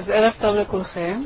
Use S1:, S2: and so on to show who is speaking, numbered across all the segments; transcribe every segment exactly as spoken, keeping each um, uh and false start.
S1: אז ערב טוב לכולכם.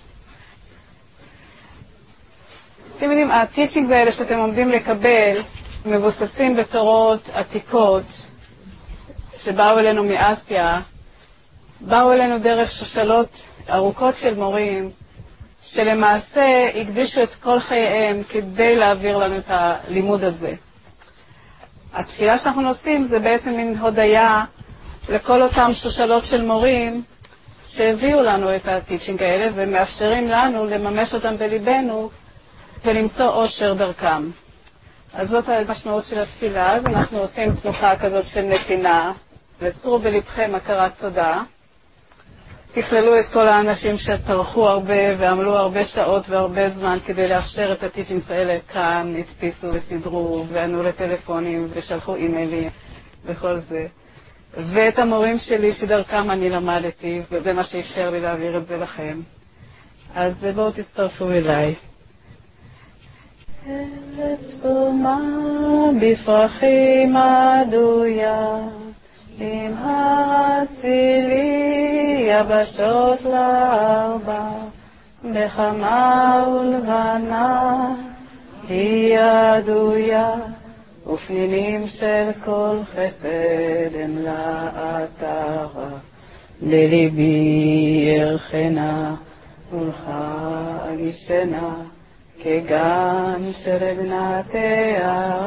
S1: אתם יודעים, הטיצ'ינגס האלה שאתם עומדים לקבל מבוססים בתורות עתיקות שבאו אלינו מאסיה, באו אלינו דרך שושלות ארוכות של מורים שלמעשה הקדישו את כל חייהם כדי להעביר לנו את הלימוד הזה. התפילה שאנחנו עושים זה בעצם מין הודיה לכל אותם שושלות של מורים שהביאו לנו את הטיצ'ינג האלה ומאפשרים לנו לממש אותם בליבנו ולמצוא אושר דרכם. אז זאת המשמעות של התפילה. אז אנחנו עושים תנוחה כזאת של נתינה, וצרו בלבכם הכרת תודה. תכללו את כל האנשים שטרחו הרבה ועמלו הרבה שעות והרבה זמן כדי לאפשר את הטיצ'ינגס האלה כאן, הדפיסו וסידרו וענו לטלפונים ושלחו אימיילים וכל זה. ואת המורים שלי שדרכם אני למדתי, וזה מה שאפשר לי להעביר את זה לכם. אז בואו תצטרפו אליי. פסומה בפרחים עדויה, עם הצילי יבשות לארבע, בחמה ולבנה היא עדויה, ופנינים של כל חסד הם לאתרה, לליבי ירחנה ולך אגישנה, כגן של עדנתיה,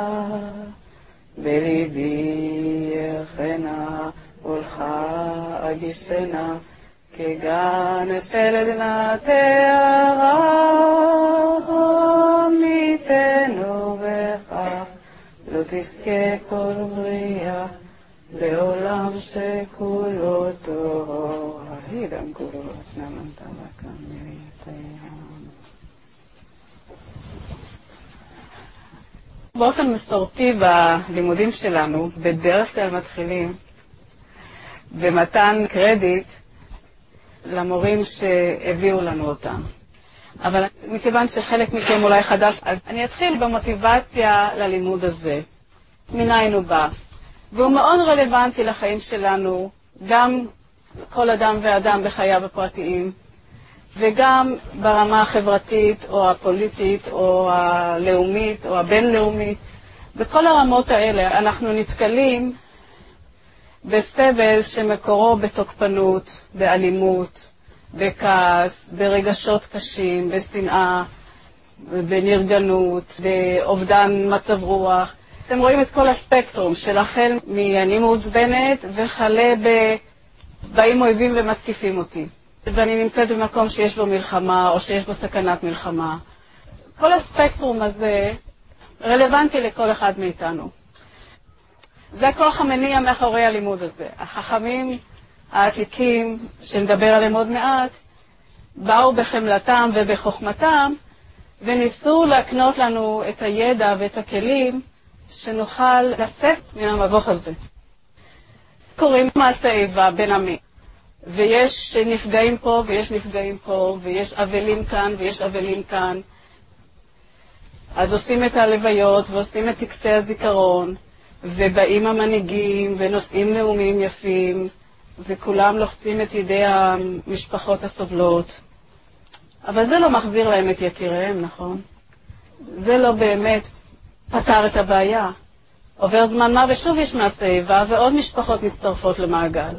S1: בליבי ירחנה ולך אגישנה, כגן של עדנתיה, עמיתנו בכך לא תזכה כל בריאה, לעולם שכולו תורה, הידם כולו נמנתה לכאן מריתיה. באופן מסורתי בלימודים שלנו, בדרך כלל מתחילים במתן קרדיט למורים שהביאו לנו אותם. אבל מכיוון שחלק מכם אולי חדש, אז אני אתחיל במוטיבציה ללימוד הזה. מניין הוא בא. והוא מאוד רלוונטי לחיים שלנו, גם כל אדם ואדם בחייו הפרטיים, וגם ברמה החברתית או הפוליטית או הלאומית או הבינלאומית. בכל הרמות האלה אנחנו נתקלים בסבל שמקורו בתוקפנות, באלימות, בכעס, ברגשות קשים, בשנאה, בנרגנות, באובדן מצב רוח. אתם רואים את כל הספקטרום של החל מ"אני מעוצבנת" וכלה ב"באים אויבים ומתקיפים אותי", ואני נמצאת במקום שיש בו מלחמה או שיש בו סכנת מלחמה. כל הספקטרום הזה רלוונטי לכל אחד מאיתנו. זה הכוח המניע מאחורי הלימוד הזה. החכמים העתיקים, שנדבר עליהם עוד מעט, באו בחמלתם ובחוכמתם וניסו להקנות לנו את הידע ואת הכלים שנוכל לצאת מן המבוך הזה. קוראים מעשה איבה בין עמים, ויש נפגעים פה ויש נפגעים פה, ויש אבלים כאן ויש אבלים כאן. אז עושים את הלוויות ועושים את טקסי הזיכרון, ובאים המנהיגים ונושאים נאומים יפים, וכולם לוחצים את ידי המשפחות הסובלות. אבל זה לא מחזיר להם את יקיריהם, נכון? זה לא באמת פתר את הבעיה. עובר זמן מה ושוב יש מעשה איבה, ועוד משפחות מצטרפות למעגל.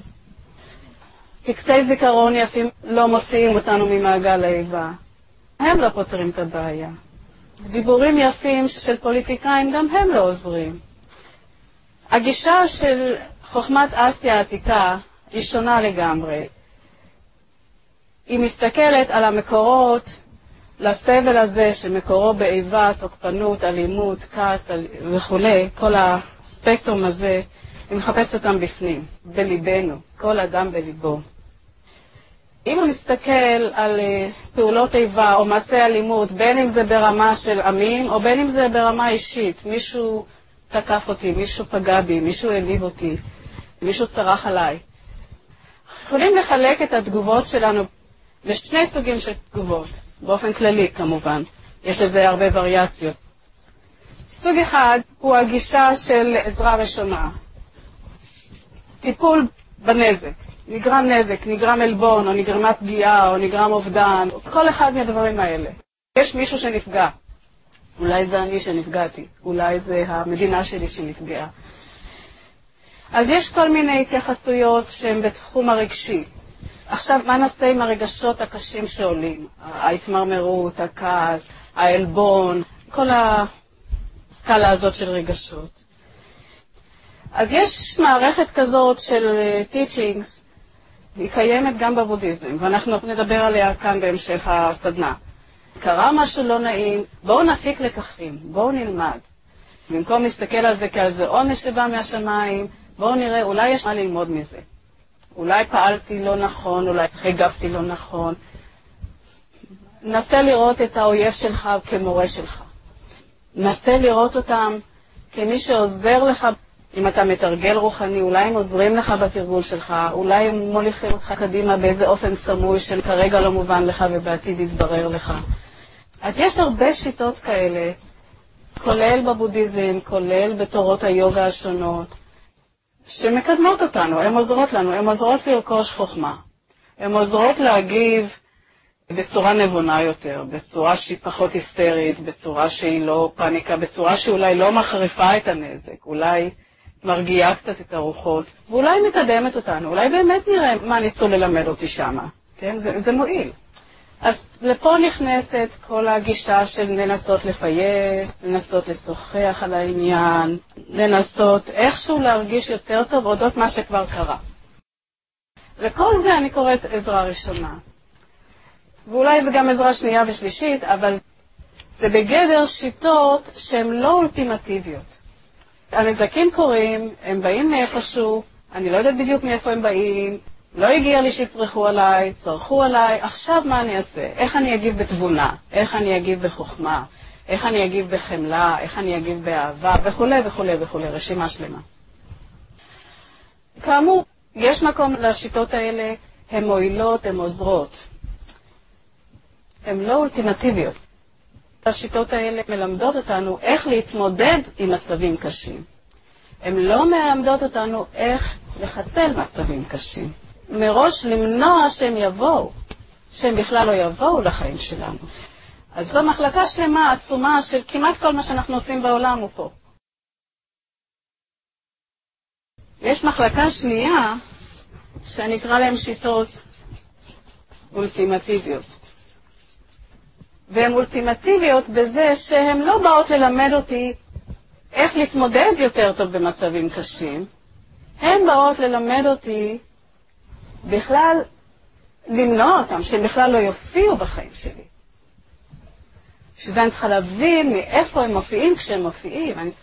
S1: טקסי זיכרון יפים לא מוציאים אותנו ממעגל האיבה. הם לא פותרים את הבעיה. דיבורים יפים של פוליטיקאים גם הם לא עוזרים. הגישה של חוכמת אסיה העתיקה היא שונה לגמרי. היא מסתכלת על המקורות לסבל הזה שמקורו באיבה, תוקפנות, אלימות, כעס וכו', כל הספקטרום הזה, היא מחפשת אותם בפנים, בליבנו, כל אדם בליבו. אם הוא מסתכל על פעולות איבה או מעשי אלימות, בין אם זה ברמה של עמים או בין אם זה ברמה אישית, מישהו תקף אותי, מישהו פגע בי, מישהו העליב אותי, מישהו צרח עליי. יכולים לחלק את התגובות שלנו לשני סוגים של תגובות, באופן כללי כמובן, יש לזה הרבה וריאציות. סוג אחד הוא הגישה של עזרה ראשונה, טיפול בנזק. נגרם נזק, נגרם אלבון, או נגרמה פגיעה, או נגרם אובדן, כל אחד מהדברים האלה. יש מישהו שנפגע. אולי זה אני שנפגעתי, אולי זה המדינה שלי שנפגעה. אז יש כל מיני התייחסויות שהן בתחום הרגשי. עכשיו, מה נעשה עם הרגשות הקשים שעולים? ההתמרמרות, הכעס, האלבון, כל הסקאלה הזאת של רגשות. אז יש מערכת כזאת של teachings, היא קיימת גם בבודהיזם, ואנחנו נדבר עליה כאן בהמשך הסדנה. קרה משהו לא נעים, בואו נפיק לקחים, בואו נלמד. במקום להסתכל על זה כעל זה עונש שבא מהשמיים, בואו נראה, אולי יש מה ללמוד מזה. אולי פעלתי לא נכון, אולי הגבתי לא נכון. נסה לראות את האויב שלך כמורה שלך. נסה לראות אותם כמי שעוזר לך. אם אתה מתרגל רוחני, אולי הם עוזרים לך בתרגול שלך, אולי הם מוליכים אותך קדימה באיזה אופן סמוי של כרגע לא מובן לך ובעתיד יתברר לך. אז יש הרבה שיטות כאלה, כולל בבודהיזם, כולל בתורות היוגה השונות, שמקדמות אותנו, הן עוזרות לנו, הן עוזרות לרכוש חוכמה. הן עוזרות להגיב בצורה נבונה יותר, בצורה שהיא פחות היסטרית, בצורה שהיא לא פאניקה, בצורה שאולי לא מחריפה את הנזק, אולי מרגיעה קצת את הרוחות, ואולי מקדמת אותנו, אולי באמת נראה מה ניסו ללמד אותי שמה, כן? זה, זה מועיל. אז לפה נכנסת כל הגישה של לנסות לפייס, לנסות לשוחח על העניין, לנסות איכשהו להרגיש יותר טוב אודות מה שכבר קרה. לכל זה אני קוראת עזרה ראשונה. ואולי זה גם עזרה שנייה ושלישית, אבל זה בגדר שיטות שהן לא אולטימטיביות. הנזקים קורים, הם באים מאיפשהו, אני לא יודעת בדיוק מאיפה הם באים, לא הגיע לי שיצרכו עליי, צרכו עליי, עכשיו מה אני אעשה? איך אני אגיב בתבונה? איך אני אגיב בחוכמה? איך אני אגיב בחמלה? איך אני אגיב באהבה? וכו' וכו' וכו', רשימה שלמה. כאמור, יש מקום לשיטות האלה, הן מועילות, הן עוזרות. הן לא אולטימטיביות. השיטות האלה מלמדות אותנו איך להתמודד עם מצבים קשים. הן לא מלמדות אותנו איך לחסל מצבים קשים. מראש למנוע שהם יבואו, שהם בכלל לא יבואו לחיים שלנו. אז זו מחלקה שלמה, עצומה, של כמעט כל מה שאנחנו עושים בעולם הוא פה. יש מחלקה שנייה, שאני אקרא להם שיטות אולטימטיביות. והן אולטימטיביות בזה שהן לא באות ללמד אותי איך להתמודד יותר טוב במצבים קשים. הן באות ללמד אותי בכלל למנוע אותם, שהם בכלל לא יופיעו בחיים שלי. שזה אני צריכה להבין מאיפה הם מופיעים כשהם מופיעים. אני...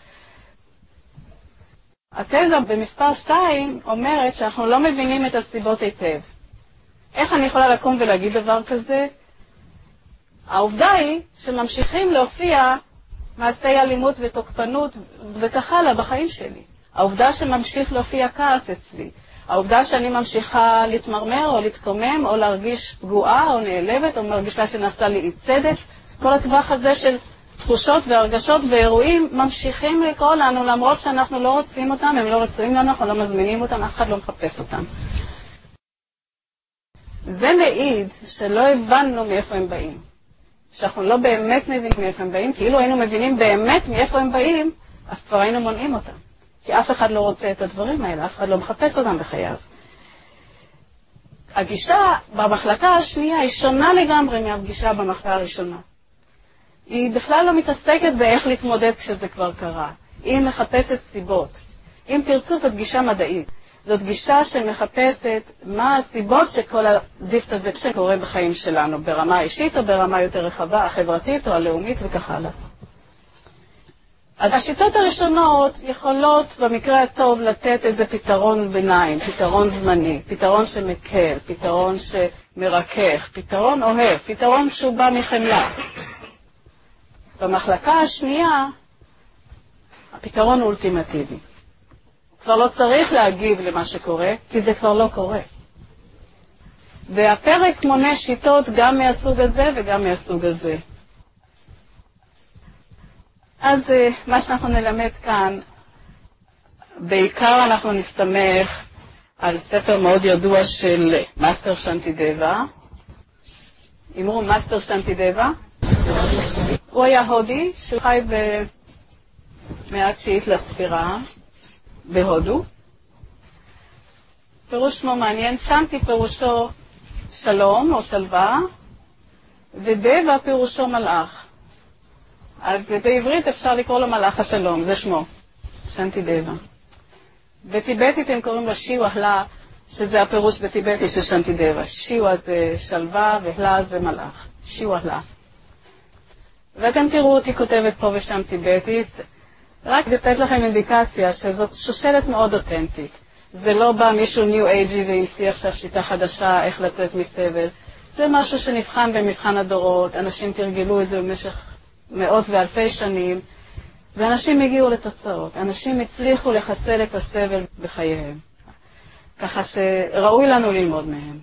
S1: התזה במספר שתיים אומרת שאנחנו לא מבינים את הסיבות היטב. איך אני יכולה לקום ולהגיד דבר כזה? העובדה היא שממשיכים להופיע מעשי אלימות ותוקפנות וכך הלאה בחיים שלי. העובדה שממשיך להופיע כעס אצלי. העובדה שאני ממשיכה להתמרמר או להתקומם או להרגיש פגועה או נעלבת או מרגישה שנעשה לי אי צדק. כל הטווח הזה של תחושות והרגשות ואירועים ממשיכים לקרוא לנו למרות שאנחנו לא רוצים אותם, הם לא רצויים לנו, אנחנו לא מזמינים אותם, אף אחד לא מחפש אותם. זה מעיד שלא הבנו מאיפה הם באים. שאנחנו לא באמת מבינים מאיפה הם באים, כאילו היינו מבינים באמת מאיפה הם באים, אז כבר היינו מונעים אותם. כי אף אחד לא רוצה את הדברים האלה, אף אחד לא מחפש אותם בחייו. הגישה במחלקה השנייה היא שונה לגמרי מהפגישה במחלקה הראשונה. היא בכלל לא מתעסקת באיך להתמודד כשזה כבר קרה. היא מחפשת סיבות. אם תרצו, זאת גישה מדעית. זאת גישה שמחפשת מה הסיבות שכל הזיפט הזה שקורה בחיים שלנו, ברמה האישית או ברמה יותר רחבה, החברתית או הלאומית וכך הלאה. אז השיטות הראשונות יכולות במקרה הטוב לתת איזה פתרון ביניים, פתרון זמני, פתרון שמקל, פתרון שמרכך, פתרון אוהב, פתרון שהוא בא מחמלה. במחלקה השנייה, הפתרון הוא אולטימטיבי. כבר לא צריך להגיב למה שקורה, כי זה כבר לא קורה. והפרק מונה שיטות גם מהסוג הזה וגם מהסוג הזה. אז מה שאנחנו נלמד כאן, בעיקר אנחנו נסתמך על ספר מאוד ידוע של מאסטר שנטידבה. אמרו מאסטר שנטידבה. הוא היה הודי שחי במאה התשיעית לספירה בהודו. פירוש שמו מעניין, שנטי פירושו שלום או שלווה, ודבה פירושו מלאך. אז בעברית אפשר לקרוא לו מלאך השלום, זה שמו, שנטידבה. בטיבטית הם קוראים לו שיווה הלה, שזה הפירוש בטיבטי של שנטידבה. שיווה זה שלווה והלה זה מלאך. שיווה הלה. ואתם תראו אותי כותבת פה ושם טיבטית, רק לתת לכם אינדיקציה שזאת שושלת מאוד אותנטית. זה לא בא מישהו ניו אייג'י והמציא עכשיו שיטה חדשה איך לצאת מסבל. זה משהו שנבחן במבחן הדורות, אנשים תרגלו את זה במשך מאות ואלפי שנים, ואנשים הגיעו לתוצאות. אנשים הצליחו לחסל את הסבל בחייהם. ככה שראוי לנו ללמוד מהם.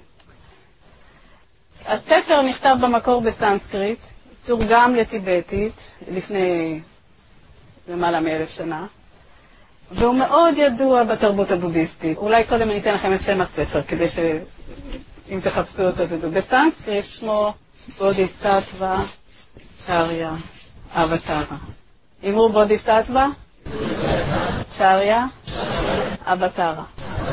S1: הספר נכתב במקור בסנסקריט, תורגם לטיבטית לפני למעלה מאלף שנה, והוא מאוד ידוע בתרבות הבודהיסטית. אולי קודם אני אתן לכם את שם הספר, כדי שאם תחפשו אותו תדעו. בסנסקריט שמו בודיסטטווה צ'ריה אבטרה. אמרו בודיסטטווה? צ'ריה אבטרה.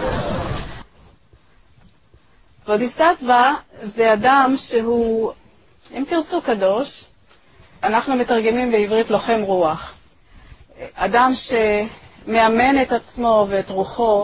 S1: בודיסטטווה זה אדם שהוא, אם תרצו, קדוש. אנחנו מתרגמים בעברית לוחם רוח. אדם שמאמן את עצמו ואת רוחו,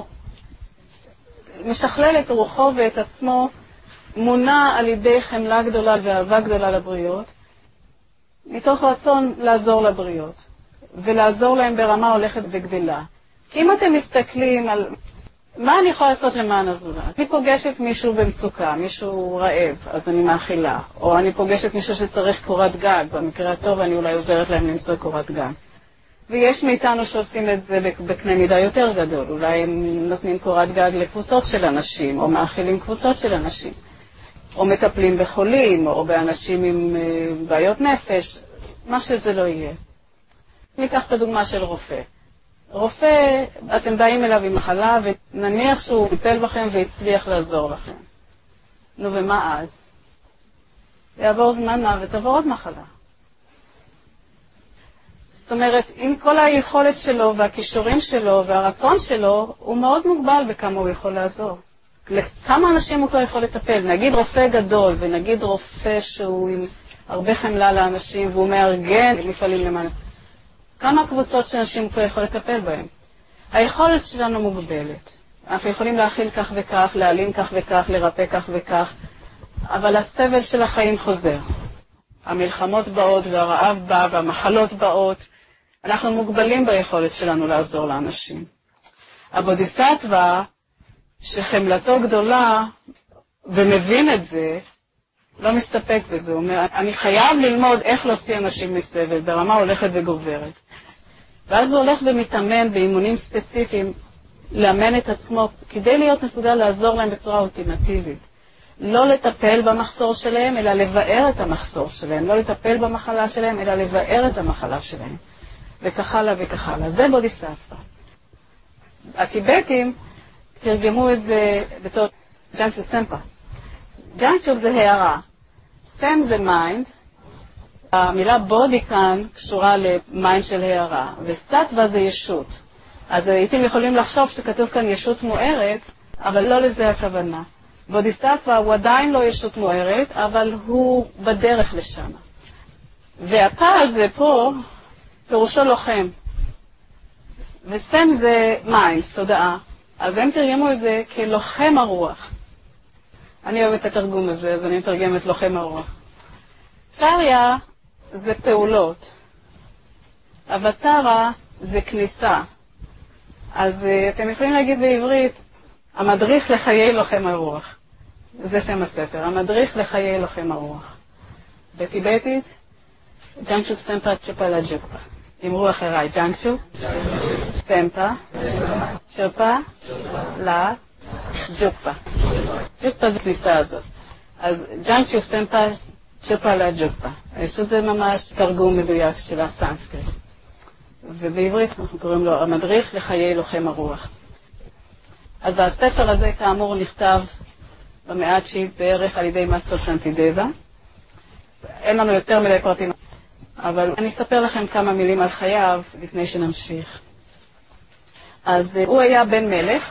S1: משכלל את רוחו ואת עצמו, מונע על ידי חמלה גדולה ואהבה גדולה לבריות, מתוך רצון לעזור לבריות, ולעזור להם ברמה הולכת וגדלה. כי אם אתם מסתכלים על מה אני יכולה לעשות למען הזולת, אני פוגשת מישהו במצוקה, מישהו רעב, אז אני מאכילה, או אני פוגשת מישהו שצריך קורת גג, במקרה הטוב אני אולי עוזרת להם למצוא קורת גג. ויש מאיתנו שעושים את זה בקנה מידה יותר גדול, אולי הם נותנים קורת גג לקבוצות של אנשים, או מאכילים קבוצות של אנשים, או מטפלים בחולים, או באנשים עם בעיות נפש, מה שזה לא יהיה. ניקח את הדוגמה של רופא. רופא, אתם באים אליו עם מחלה, ונניח שהוא טיפל בכם והצליח לעזור לכם. נו, ומה אז? יעבור זמן מה ותעבור עוד מחלה. זאת אומרת, עם כל היכולת שלו והכישורים שלו והרצון שלו, הוא מאוד מוגבל בכמה הוא יכול לעזור. לכמה אנשים הוא כבר יכול לטפל? נגיד רופא גדול, ונגיד רופא שהוא עם הרבה חמלה לאנשים, והוא מארגן מפעלים למען. כמה קבוצות של אנשים הוא כבר יכול לטפל בהם? היכולת שלנו מוגבלת. אנחנו יכולים להכיל כך וכך, להעלים כך וכך, לרפא כך וכך, אבל הסבל של החיים חוזר. המלחמות באות והרעב בא והמחלות באות. אנחנו מוגבלים ביכולת שלנו לעזור לאנשים. הבודיסטטווה, שחמלתו גדולה ומבין את זה, לא מסתפק בזה. הוא אומר, אני חייב ללמוד איך להוציא אנשים מסבל, ברמה הולכת וגוברת. ואז הוא הולך ומתאמן באימונים ספציפיים, לאמן את עצמו, כדי להיות מסוגל לעזור להם בצורה אולטימטיבית. לא לטפל במחסור שלהם, אלא לבאר את המחסור שלהם. לא לטפל במחלה שלהם, אלא לבאר את המחלה שלהם. וכך הלאה וכך הלאה. זה בודיסטטווה. הטיבטים תרגמו את זה בתור ג'אנצ'וק סמפה. ג'אנצ'וק זה הערה. סם זה מיינד. המילה בודי כאן קשורה למיינד של הערה. וסטטווה זה ישות. אז הייתם יכולים לחשוב שכתוב כאן ישות מוארת, אבל לא לזה הכוונה. בודיסטטווה הוא עדיין לא ישות מוארת, אבל הוא בדרך לשם. והפה הזה פה, פירושו לוחם. וסם זה מיינד, תודעה. אז הם תרגמו את זה כלוחם הרוח. אני אוהבת את התרגום הזה, אז אני מתרגמת לוחם הרוח. צ'ריה זה פעולות. אבטרה זה כניסה. אז אתם יכולים להגיד בעברית, המדריך לחיי לוחם הרוח. זה שם הספר, המדריך לחיי לוחם הרוח. בטיבטית, ג'אנצ'וק סמפה צ'ופה לה ג'וקפה. אמרו אחריי, ג'אנצ'וק סמפה צ'ופה לה ג'וקפה. ג'וקפה זה כניסה הזאת. אז ג'אנצ'וק סמפה צ'ופה לה ג'וקפה. שזה ממש תרגום מדויק של הסנסקריט. ובעברית אנחנו קוראים לו המדריך לחיי לוחם הרוח. אז הספר הזה כאמור נכתב במאה התשיעית בערך על ידי מאסטר שנטידבה. אין לנו יותר מדי פרטים, אבל אני אספר לכם כמה מילים על חייו לפני שנמשיך. אז הוא היה בן מלך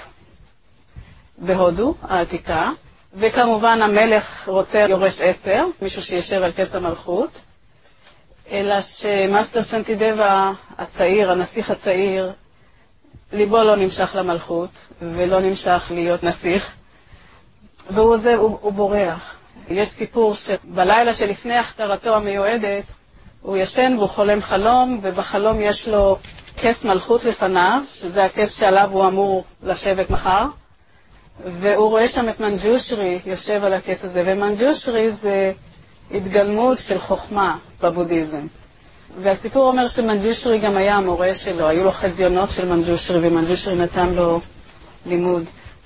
S1: בהודו העתיקה, וכמובן המלך רוצה יורש עצר, מישהו שישב על כס המלכות, אלא שמאסטר שנטידבה הצעיר, הנסיך הצעיר, ליבו לא נמשך למלכות ולא נמשך להיות נסיך, והוא זה, הוא, הוא בורח. יש סיפור שבלילה שלפני החתרתו המיועדת הוא ישן והוא חולם חלום, ובחלום יש לו כס מלכות לפניו, שזה הכס שעליו הוא אמור לשבת מחר, והוא רואה שם את מנג'ושרי יושב על הכס הזה, ומנג'ושרי זה התגלמות של חוכמה בבודהיזם. והסיפור אומר שמנג'ושרי גם היה המורה שלו, היו לו חזיונות של מנג'ושרי, ומנג'ושרי נתן לו לימוד.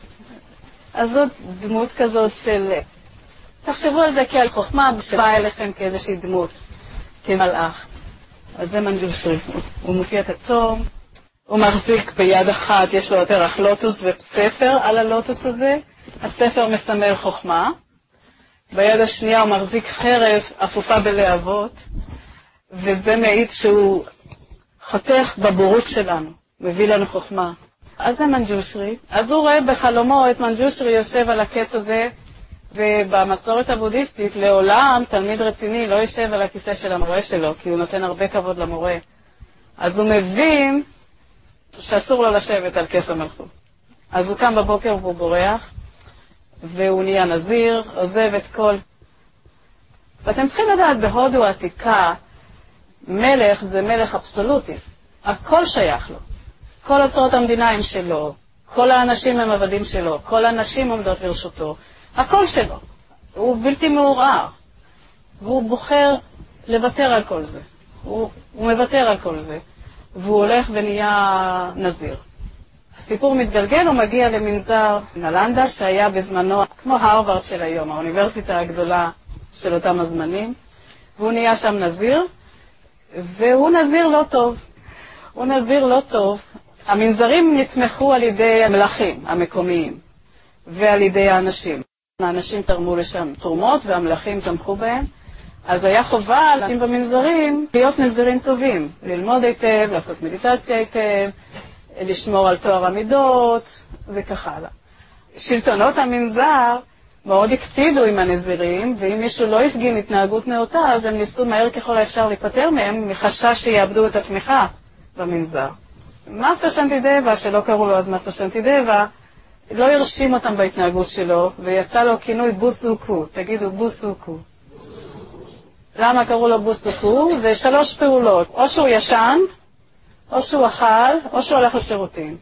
S1: אז זאת דמות כזאת של... תחשבו על זה כעל חוכמה שבאה אליכם כאיזושהי דמות, כמלאך. אז זה מנג'ושרי, הוא מופיע את הצום, הוא מחזיק ביד אחת, יש לו פרח לוטוס וספר על הלוטוס הזה, הספר מסמל חוכמה, ביד השנייה הוא מחזיק חרב אפופה בלהבות, וזה מעיד שהוא חותך בבורות שלנו, מביא לנו חוכמה. אז זה מנג'ושרי. אז הוא רואה בחלומו את מנג'ושרי יושב על הכס הזה, ובמסורת הבודהיסטית לעולם תלמיד רציני לא יושב על הכיסא של המורה שלו, כי הוא נותן הרבה כבוד למורה. אז הוא מבין שאסור לו לשבת על כס המלכות. אז הוא קם בבוקר והוא בורח, והוא נהיה נזיר, עוזב את כל... ואתם צריכים לדעת, בהודו העתיקה, מלך זה מלך אבסולוטי. הכל שייך לו. כל אוצרות המדינה הם שלו, כל האנשים הם עבדים שלו, כל הנשים עומדות לרשותו, הכל שלו. הוא בלתי מעורער, והוא בוחר לוותר על כל זה. הוא, הוא מוותר על כל זה, והוא הולך ונהיה נזיר. הסיפור מתגלגל, הוא מגיע למנזר נלנדה, שהיה בזמנו כמו הרווארד של היום, האוניברסיטה הגדולה של אותם הזמנים, והוא נהיה שם נזיר, והוא נזיר לא טוב. הוא נזיר לא טוב. המנזרים נתמכו על ידי המלכים המקומיים ועל ידי האנשים. האנשים תרמו לשם תרומות והמלכים תמכו בהם. אז היה חובה לאנשים במנזרים להיות נזירים טובים, ללמוד היטב, לעשות מדיטציה היטב, לשמור על תואר המידות וכך הלאה. שלטונות המנזר מאוד הקפידו עם הנזירים, ואם מישהו לא הפגין התנהגות נאותה, אז הם ניסו מהר ככל האפשר להיפטר מהם, מחשש שיאבדו את התמיכה במנזר. מאסטר שנטידבה, שלא קראו לו אז מאסטר שנטידבה, לא הרשים אותם בהתנהגות שלו, ויצא לו כינוי בוסוקו. תגידו בוסוקו. למה קראו לו בוסוקו? זה שלוש פעולות. או שהוא ישן, או שהוא אכל, או שהוא הולך לשירותים.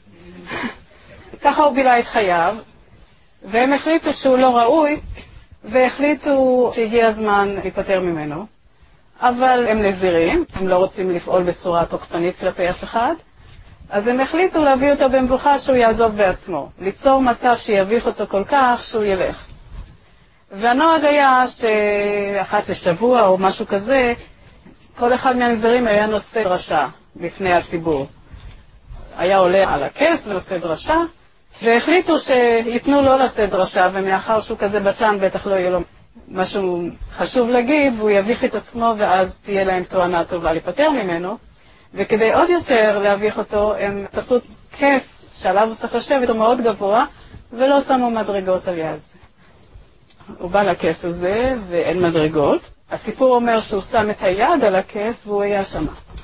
S1: ככה הוא בילה את חייו, והם החליטו שהוא לא ראוי, והחליטו שהגיע הזמן להיפטר ממנו. אבל הם נזירים, הם לא רוצים לפעול בצורה תוקפנית כלפי אף אחד, אז הם החליטו להביא אותו במבוכה שהוא יעזוב בעצמו, ליצור מצב שיביך אותו כל כך שהוא ילך. והנוהג היה שאחת לשבוע או משהו כזה, כל אחד מהנזירים היה נושא דרשה בפני הציבור. היה עולה על הכס ונושא דרשה, והחליטו שיתנו לו לשאת דרשה, ומאחר שהוא כזה בטן בטח לא יהיה לו משהו חשוב להגיד, והוא יביך את עצמו ואז תהיה להם תואנה טובה להיפטר ממנו. וכדי עוד יותר להביך אותו, הם עשו כס שעליו הוא צריך לשבת, הוא מאוד גבוה, ולא שמו מדרגות על יד זה. הוא בא לכס הזה ואין מדרגות. הסיפור אומר שהוא שם את היד על הכס והוא היה שם.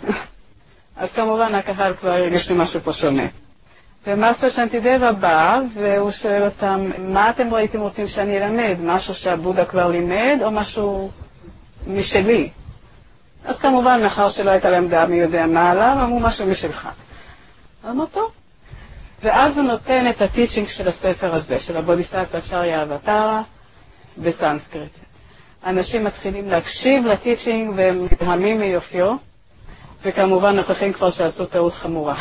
S1: אז כמובן הקהל כבר הרגיש לי משהו פה שונה. ומאסטר שנטידבה בא והוא שואל אותם, מה אתם ראיתם רוצים שאני אלמד? משהו שהבודה כבר לימד או משהו משלי? אז כמובן, מאחר שלא הייתה להם דעה מי יודע מה עליו, אמרו משהו משלך. אמרו טוב. ואז הוא נותן את הטיצ'ינג של הספר הזה, של הבודיסטווה צ'ריה אבטרה, בסנסקריט. אנשים מתחילים להקשיב לטיצ'ינג והם נדהמים מיופיו, וכמובן נוכחים כבר שעשו טעות חמורה,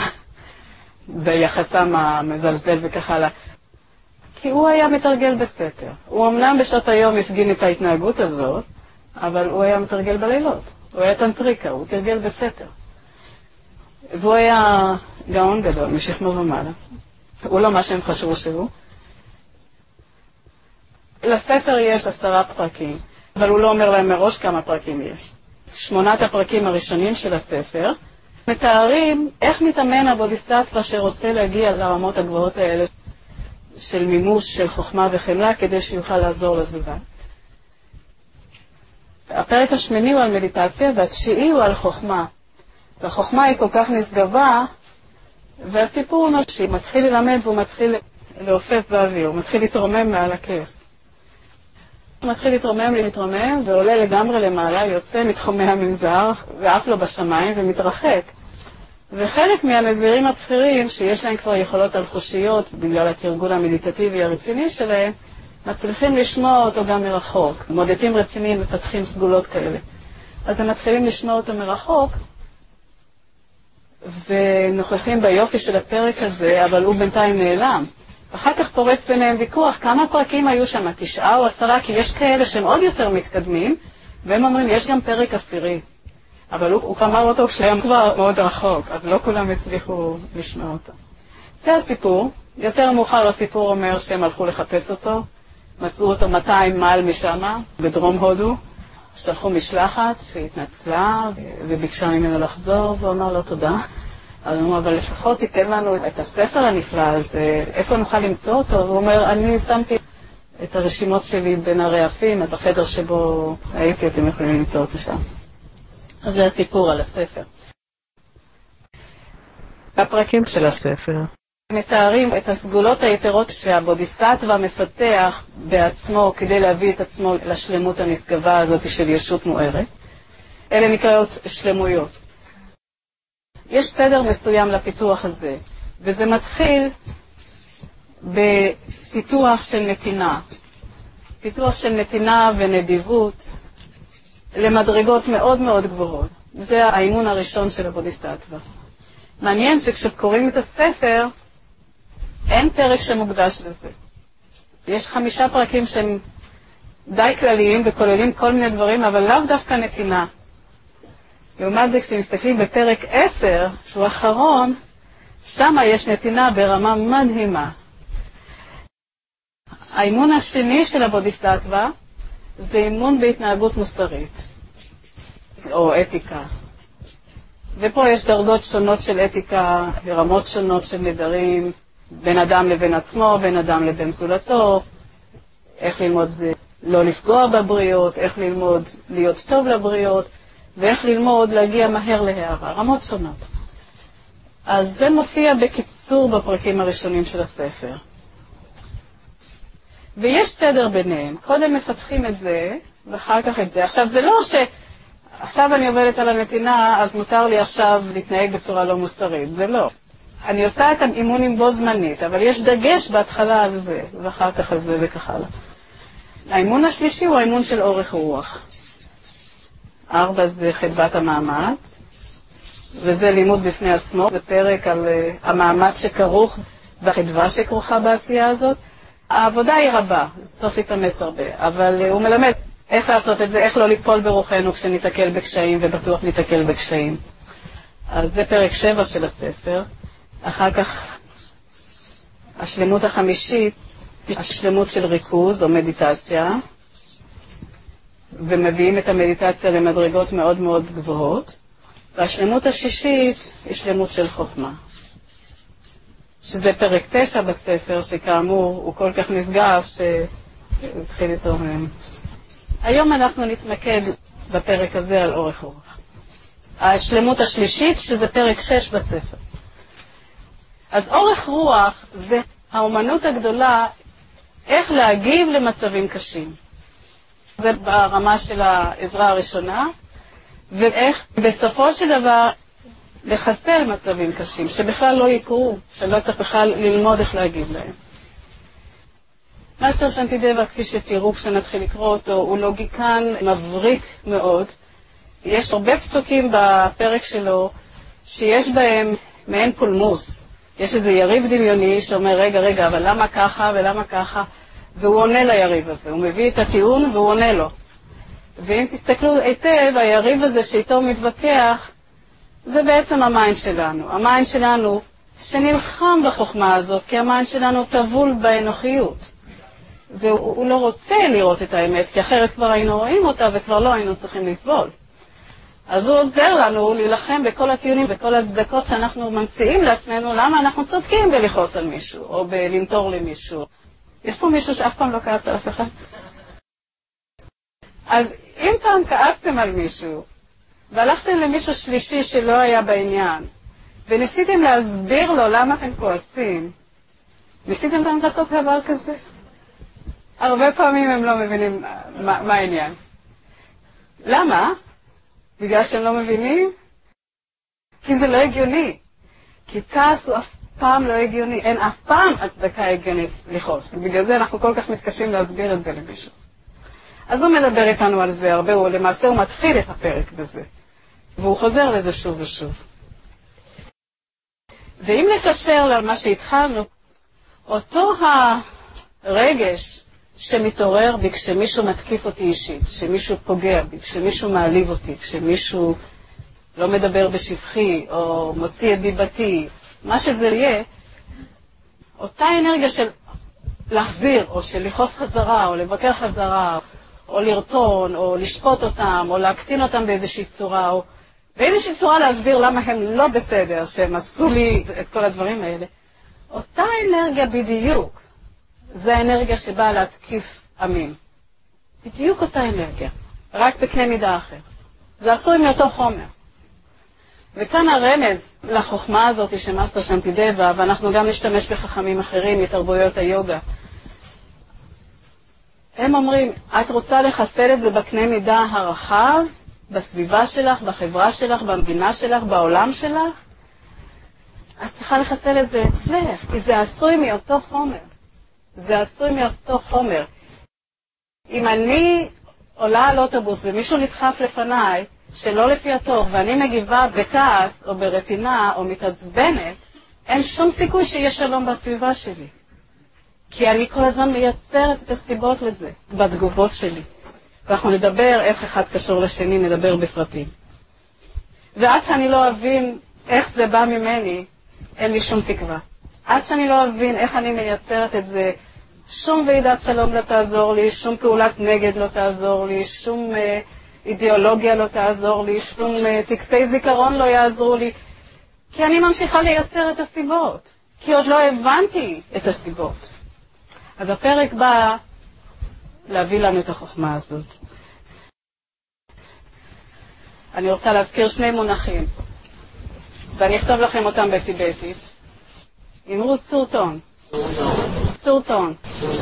S1: ביחסם המזלזל וכך הלאה. כי הוא היה מתרגל בסתר. הוא אמנם בשעות היום הפגין את ההתנהגות הזאת, אבל הוא היה מתרגל בלילות. הוא היה טנטריקה, הוא תרגל בסתר. והוא היה גאון גדול, משכמו ומעלה. הוא לא מה שהם חשבו שהוא. לספר יש עשרה פרקים, אבל הוא לא אומר להם מראש כמה פרקים יש. שמונת הפרקים הראשונים של הספר מתארים איך מתאמן הבודיסטטווה שרוצה להגיע לרמות הגבוהות האלה של מימוש של חוכמה וחמלה כדי שיוכל לעזור לזולת. הפרק השמיני הוא על מדיטציה והתשיעי הוא על חוכמה. והחוכמה היא כל כך נשגבה, והסיפור הוא שהיא מתחיל ללמד והוא מתחיל לעופף באוויר, הוא מתחיל להתרומם מעל הכס. הוא מתחיל להתרומם, להתרומם, ועולה לגמרי למעלה, יוצא מתחומי המנזר, ואף לא בשמיים, ומתרחק. וחלק מהנזירים הבכירים, שיש להם כבר יכולות אלחושיות, בגלל התרגול המדיטטיבי הרציני שלהם, מצליחים לשמוע אותו גם מרחוק. מודדים רציניים מפתחים סגולות כאלה. אז הם מתחילים לשמוע אותו מרחוק, ונוכחים ביופי של הפרק הזה, אבל הוא בינתיים נעלם. אחר כך פורץ ביניהם ויכוח, כמה פרקים היו שם, תשעה או עשרה, כי יש כאלה שהם עוד יותר מתקדמים, והם אומרים, יש גם פרק עשירי. אבל הוא, הוא אמר אותו כשהם כבר מאוד רחוק, אז לא כולם הצליחו לשמוע אותו. זה הסיפור. יותר מאוחר הסיפור אומר שהם הלכו לחפש אותו, מצאו אותו מאתיים מייל משם, בדרום הודו, שלחו משלחת שהתנצלה וביקשה ממנו לחזור, ואומר לו תודה. אז הוא אומר, אבל לפחות תיתן לנו את הספר הנפלא הזה, איפה נוכל למצוא אותו? והוא אומר, אני שמתי את הרשימות שלי בין הרעפים, בחדר שבו הייתי, אתם יכולים למצוא אותו שם. אז זה הסיפור על הספר. הפרקים של הספר מתארים את הסגולות היתרות שהבודיסטטווה מפתח בעצמו כדי להביא את עצמו לשלמות הנשגבה הזאת של ישות מוארת. אלה נקראות שלמויות. יש סדר מסוים לפיתוח הזה, וזה מתחיל בפיתוח של נתינה. פיתוח של נתינה ונדיבות למדרגות מאוד מאוד גבוהות. זה האימון הראשון של הבודיסטטווה. מעניין שכשקוראים את הספר, אין פרק שמוקדש לזה. יש חמישה פרקים שהם די כלליים וכוללים כל מיני דברים, אבל לאו דווקא נתינה. לעומת זה, כשמסתכלים בפרק עשר, שהוא האחרון, שם יש נתינה ברמה מדהימה. האימון השני של הבודיסטטווה זה אימון בהתנהגות מוסרית, או אתיקה. ופה יש דרגות שונות של אתיקה, רמות שונות של נדרים, בין אדם לבין עצמו, בין אדם לבין זולתו, איך ללמוד לא לפגוע בבריות, איך ללמוד להיות טוב לבריות, ואיך ללמוד להגיע מהר להערה, רמות שונות. אז זה מופיע בקיצור בפרקים הראשונים של הספר. ויש סדר ביניהם, קודם מפתחים את זה, ואחר כך את זה. עכשיו זה לא ש... עכשיו אני עובדת על הנתינה, אז מותר לי עכשיו להתנהג בצורה לא מוסרית, זה לא. אני עושה את האימונים בו זמנית, אבל יש דגש בהתחלה על זה, ואחר כך על זה וכך הלאה. האימון השלישי הוא האימון של אורך רוח. ארבע זה חדוות המאמץ, וזה לימוד בפני עצמו, זה פרק על uh, המאמץ שכרוך והחדווה שכרוכה בעשייה הזאת. העבודה היא רבה, צריך להתאמץ הרבה, אבל uh, הוא מלמד איך לעשות את זה, איך לא ליפול ברוחנו כשניתקל בקשיים, ובטוח ניתקל בקשיים. אז זה פרק שבע של הספר. אחר כך השלמות החמישית, השלמות של ריכוז או מדיטציה, ומביאים את המדיטציה למדרגות מאוד מאוד גבוהות. והשלמות השישית היא שלמות של חוכמה, שזה פרק תשע בספר, שכאמור הוא כל כך נשגב שהתחיל איתו מהם. היום אנחנו נתמקד בפרק הזה על אורך רוח. השלמות השלישית, שזה פרק שש בספר. אז אורך רוח זה האומנות הגדולה איך להגיב למצבים קשים. זה ברמה של העזרה הראשונה, ואיך בסופו של דבר לחסל מצבים קשים, שבכלל לא יקרו, שלא צריך בכלל ללמוד איך להגיב להם. מאסטר שנטידבה, כפי שתראו כשנתחיל לקרוא אותו, הוא לוגיקן מבריק מאוד. יש הרבה פסוקים בפרק שלו שיש בהם מעין פולמוס. יש איזה יריב דמיוני שאומר, רגע, רגע, אבל למה ככה ולמה ככה? והוא עונה ליריב הזה, הוא מביא את הטיעון והוא עונה לו. ואם תסתכלו היטב, היריב הזה שאיתו מתווכח, זה בעצם המיינד שלנו. המיינד שלנו שנלחם בחוכמה הזאת, כי המיינד שלנו טבול באנוכיות. והוא לא רוצה לראות את האמת, כי אחרת כבר היינו רואים אותה וכבר לא היינו צריכים לסבול. אז הוא עוזר לנו להילחם בכל הטיעונים, בכל הצדקות שאנחנו ממציאים לעצמנו, למה אנחנו צודקים בלכעוס על מישהו, או בלנטור למישהו. יש פה מישהו שאף פעם לא כעס על אף אחד? אז אם פעם כעסתם על מישהו, והלכתם למישהו שלישי שלא היה בעניין, וניסיתם להסביר לו למה אתם כועסים, ניסיתם גם לעשות דבר כזה? הרבה פעמים הם לא מבינים מה, מה העניין. למה? בגלל שהם לא מבינים? כי זה לא הגיוני. כי כעס הוא אף פעם לא הגיוני. אין אף פעם הצדקה הגיונית לכעוס. בגלל זה אנחנו כל כך מתקשים להסביר את זה למישהו. אז הוא מדבר איתנו על זה הרבה, הוא למעשה הוא מתחיל את הפרק בזה. והוא חוזר לזה שוב ושוב. ואם נקשר למה שהתחלנו, אותו הרגש שמתעורר בי כשמישהו מתקיף אותי אישית, כשמישהו פוגע בי, כשמישהו מעליב אותי, כשמישהו לא מדבר בשבחי או מוציא את דיבתי, מה שזה יהיה, אותה אנרגיה של להחזיר או של לכעוס חזרה או לבקר חזרה או לרטון או לשפוט אותם או להקטין אותם באיזושהי צורה או באיזושהי צורה להסביר למה הם לא בסדר, שהם עשו לי את כל הדברים האלה. אותה אנרגיה בדיוק, זה האנרגיה שבאה להתקיף עמים. בדיוק אותה אנרגיה, רק בקנה מידה אחר. זה עשוי מאותו חומר. וכאן הרמז לחוכמה הזאת שמאסטר שנטידבה, ואנחנו גם נשתמש בחכמים אחרים מתרבויות היוגה. הם אומרים, את רוצה לחסל את זה בקנה מידה הרחב, בסביבה שלך, בחברה שלך, במדינה שלך, בעולם שלך? את צריכה לחסל את זה אצלך, כי זה עשוי מאותו חומר. זה עשוי מאותו חומר. אם אני עולה על אוטובוס ומישהו נדחף לפניי, שלא לפי התור, ואני מגיבה בכעס או ברטינה או מתעצבנת, אין שום סיכוי שיהיה שלום בסביבה שלי. כי אני כל הזמן מייצרת את הסיבות לזה, בתגובות שלי. ואנחנו נדבר איך אחד קשור לשני, נדבר בפרטים. ועד שאני לא אבין איך זה בא ממני, אין לי שום תקווה. עד שאני לא אבין איך אני מייצרת את זה, שום ועידת שלום לא תעזור לי, שום פעולת נגד לא תעזור לי, שום אה, אידיאולוגיה לא תעזור לי, שום אה, טקסי זיכרון לא יעזרו לי, כי אני ממשיכה לייצר את הסיבות, כי עוד לא הבנתי את הסיבות. אז הפרק בא להביא לנו את החוכמה הזאת. אני רוצה להזכיר שני מונחים, ואני אכתוב לכם אותם בטיבטית. אמרו צור טון. צור טון.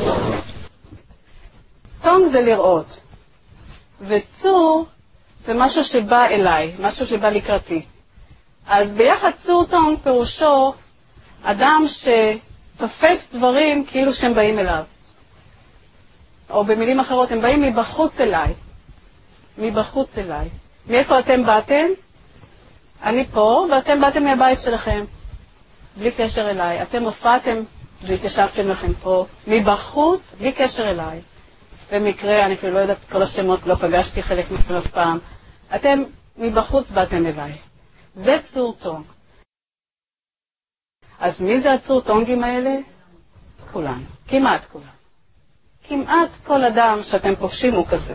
S1: טון זה לראות, וצור זה משהו שבא אליי, משהו שבא לקראתי. אז ביחד צור טון פירושו אדם שתופס דברים כאילו שהם באים אליו. או במילים אחרות, הם באים מבחוץ אליי. מבחוץ אליי. מאיפה אתם באתם? אני פה, ואתם באתם מהבית שלכם. בלי קשר אליי. אתם הופעתם והתיישבתם לכם פה. מבחוץ, בלי קשר אליי. במקרה, אני אפילו לא יודעת כל השמות, לא פגשתי חלק מכם אף פעם. אתם מבחוץ באתם אליי. זה צור טונג. אז מי זה הצור טונגים האלה? כולנו. כמעט כולם. כמעט כל אדם שאתם פוגשים הוא כזה.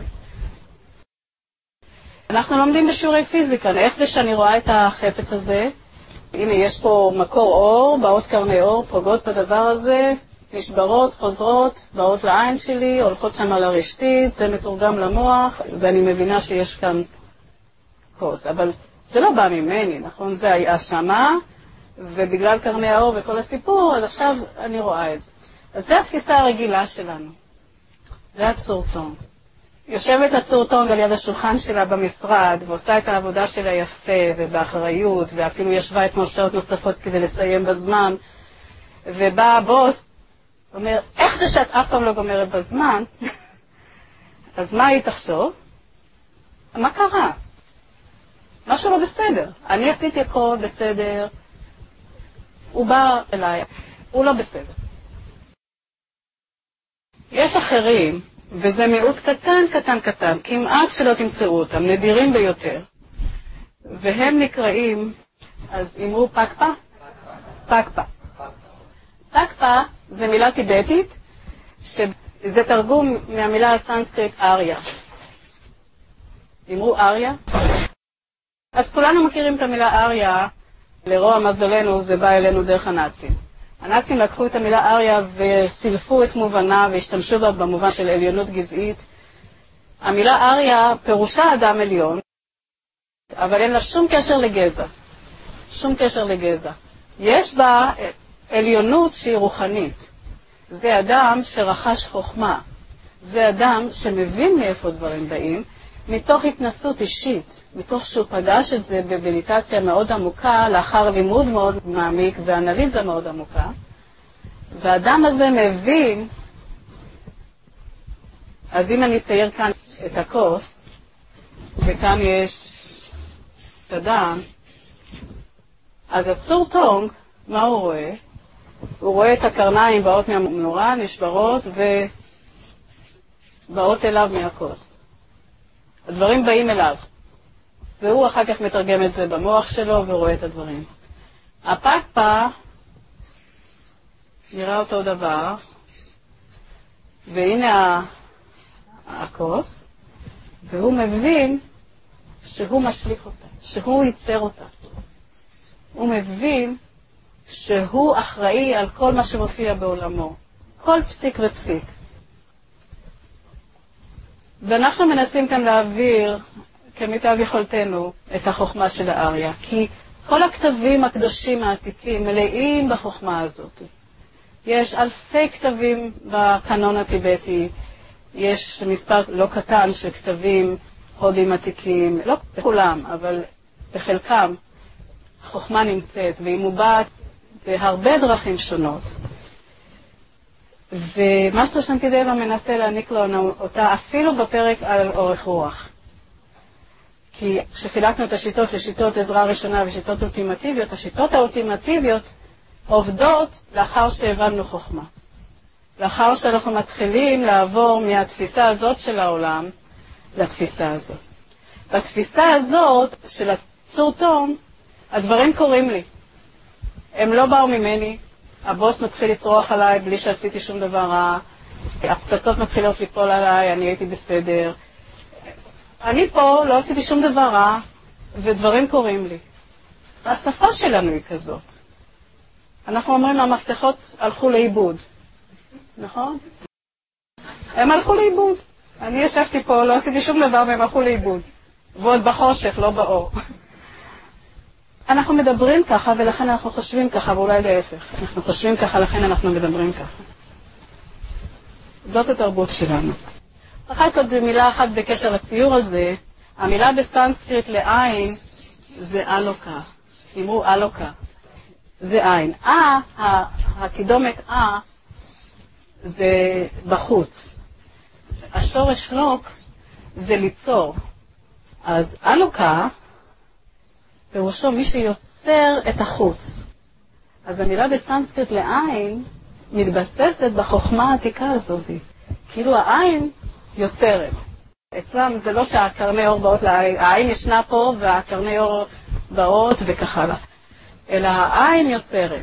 S1: אנחנו לומדים בשיעורי פיזיקה, איך זה שאני רואה את החפץ הזה? הנה, יש פה מקור אור, באות קרני אור, פוגעות בדבר הזה, נשברות, חוזרות, באות לעין שלי, הולכות שם על הרשתית, זה מתורגם למוח, ואני מבינה שיש כאן כוס. אבל זה לא בא ממני, נכון? זה היה שמה, ובגלל קרני האור וכל הסיפור, אז עכשיו אני רואה את זה. אז זה התפיסה הרגילה שלנו. זה הצור טונג. יושבת הצור טונג על יד השולחן שלה במשרד, ועושה את העבודה שלה יפה ובאחריות, ואפילו ישבה אתמול שעות נוספות כדי לסיים בזמן, ובא הבוס, אומר, איך זה שאת אף פעם לא גומרת בזמן? אז מה היא תחשוב? מה קרה? משהו לא בסדר. אני עשיתי הכל בסדר, הוא בא אליי, הוא לא בסדר. יש אחרים, וזה מיעוט קטן, קטן, קטן, כמעט שלא תמצאו אותם, נדירים ביותר. והם נקראים, אז אמרו פקפה? פקפה. פקפה זה מילה טיבטית, שזה תרגום מהמילה הסנסקריט אריה. אמרו אריה? אז כולנו מכירים את המילה אריה, לרוע מזלנו זה בא אלינו דרך הנאצים. הנאצים לקחו את המילה אריה וסילפו את מובנה והשתמשו בה במובן של עליונות גזעית. המילה אריה פירושה אדם עליון, אבל אין לה שום קשר לגזע. שום קשר לגזע. יש בה עליונות שהיא רוחנית. זה אדם שרכש חוכמה. זה אדם שמבין מאיפה דברים באים, מתוך התנסות אישית, מתוך שהוא פגש את זה במדיטציה מאוד עמוקה, לאחר לימוד מאוד מעמיק ואנליזה מאוד עמוקה. והאדם הזה מבין, אז אם אני אצייר כאן את הכוס, וכאן יש את הדם, אז הצור טונג, מה הוא רואה? הוא רואה את הקרניים באות מהמנורה, נשברות, ובאות אליו מהכוס. הדברים באים אליו, והוא אחר כך מתרגם את זה במוח שלו ורואה את הדברים. הפקפה נראה אותו דבר, והנה הכוס, והוא מבין שהוא משליך אותה, שהוא ייצר אותה. הוא מבין שהוא אחראי על כל מה שמופיע בעולמו, כל פסיק ופסיק. ואנחנו מנסים כאן להעביר כמיטב יכולתנו את החוכמה של האריה, כי כל הכתבים הקדושים העתיקים מלאים בחוכמה הזאת. יש אלפי כתבים בקנון הטיבטי, יש מספר לא קטן של כתבים הודים עתיקים, לא כולם, אבל בחלקם החוכמה נמצאת, והיא מובעת בהרבה דרכים שונות. ומאסטר שנטידבה מנסה להעניק לו אותה אפילו בפרק על אורך רוח. כי כשחילקנו את השיטות לשיטות עזרה ראשונה ושיטות אולטימטיביות, השיטות האולטימטיביות עובדות לאחר שהבנו חוכמה. לאחר שאנחנו מתחילים לעבור מהתפיסה הזאת של העולם לתפיסה הזאת. בתפיסה הזאת של הצור טונג, הדברים קורים לי. הם לא באו ממני. הבוס מתחיל לצרוח עליי בלי שעשיתי שום דבר רע. הפצצות מתחילות ליפול עליי, אני הייתי בסדר. אני פה לא עשיתי שום דבר רע, ודברים קורים לי. השפה שלנו היא כזאת. אנחנו אומרים, המפתחות הלכו לאיבוד. נכון? הם הלכו לאיבוד. אני ישבתי פה, לא עשיתי שום דבר, והם הלכו לאיבוד. ועוד בחושך, לא באור. אנחנו מדברים ככה, ולכן אנחנו חושבים ככה, ואולי להפך. אנחנו חושבים ככה, לכן אנחנו מדברים ככה. זאת התרבות שלנו. אחר כך מילה אחת בקשר לציור הזה, המילה בסנסקריט לעין זה אלוקה. אמרו אלוקה. זה עין. אה, הקידומת אה, זה בחוץ. השורש לוק זה ליצור. אז אלוקה, פירושו מי שיוצר את החוץ. אז המילה בסנסקריט לעין מתבססת בחוכמה העתיקה הזאת. כאילו העין יוצרת. אצלם זה לא שהקרני אור באות לעין, העין ישנה פה והקרני אור באות וכך הלאה. אלא העין יוצרת.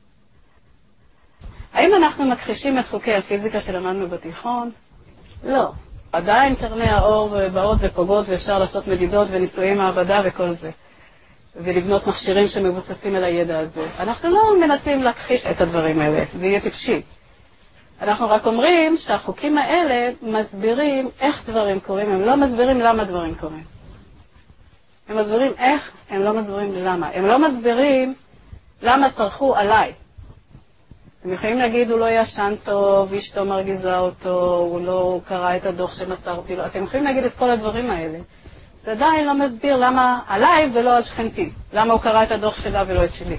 S1: האם אנחנו מכחישים את חוקי הפיזיקה שלמדנו בתיכון? לא. עדיין קרני האור באות ופוגעות ואפשר לעשות מדידות וניסויי מעבדה וכל זה. ולבנות מכשירים שמבוססים על הידע הזה. אנחנו לא מנסים להכחיש את הדברים האלה, זה יהיה טיפשי. אנחנו רק אומרים שהחוקים האלה מסבירים איך דברים קורים, הם לא מסבירים למה דברים קורים. הם מסבירים איך, הם לא מסבירים למה. הם לא מסבירים למה צרכו עליי. הם יכולים להגיד, הוא לא ישן טוב, אשתו מרגיזה אותו, הוא לא קרא את הדוח שמסרתי לו. אתם יכולים להגיד את כל הדברים האלה. זה עדיין לא מסביר למה עליי ולא על שכנתי. למה הוא קרא את הדוח שלה ולא את שלי.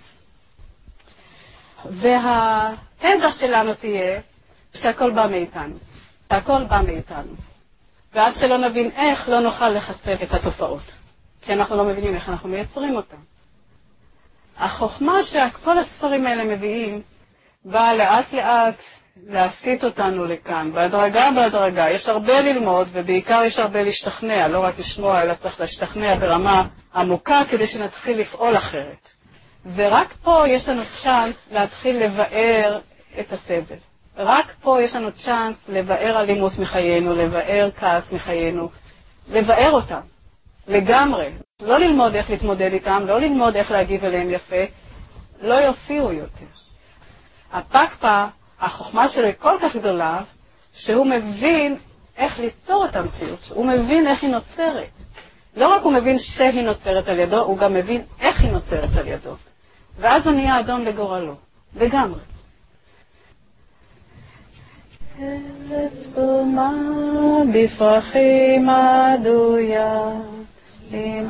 S1: והתזה שלנו תהיה שהכל בא מאיתנו. שהכל בא מאיתנו. ועד שלא נבין איך, לא נוכל לחשף את התופעות. כי אנחנו לא מבינים איך אנחנו מייצרים אותם. החוכמה שכל הספרים האלה מביאים, באה לאט לאט להסיט אותנו לכאן, בהדרגה בהדרגה. יש הרבה ללמוד, ובעיקר יש הרבה להשתכנע, לא רק לשמוע, אלא צריך להשתכנע ברמה עמוקה, כדי שנתחיל לפעול אחרת. ורק פה יש לנו צ'אנס להתחיל לבאר את הסבל. רק פה יש לנו צ'אנס לבאר אלימות מחיינו, לבאר כעס מחיינו, לבאר אותם, לגמרי. לא ללמוד איך להתמודד איתם, לא ללמוד איך להגיב אליהם יפה, לא יופיעו יותר. הפקפא, החוכמה שלו היא כל כך גדולה, שהוא מבין איך ליצור את המציאות, הוא מבין איך היא נוצרת. לא רק הוא מבין שהיא נוצרת על ידו, הוא גם מבין איך היא נוצרת על ידו. ואז הוא נהיה אדון לגורלו, לגמרי. עצומה בפרחים עדויה, עם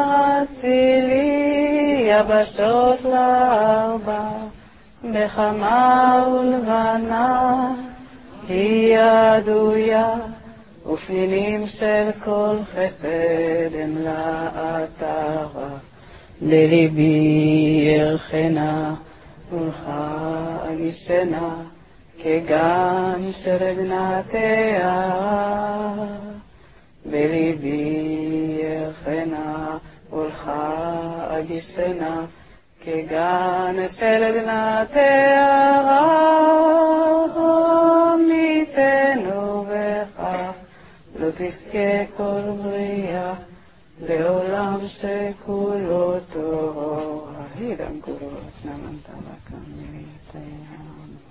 S1: הצילי יבשות לארבע, בחמה ולבנה היא עדויה, ופנינים של כל חסד הם לעטרה. לליבי ירחנה ולך אגישנה, כגן של עדנתיה. בליבי ירחנה ולך אגישנה, כגן של עדנתיה. מיתנו בכך לא תזכה כל בריאה, לעולם שכולו תורה. הידם כולו אתנמנתה לקם מליתיה.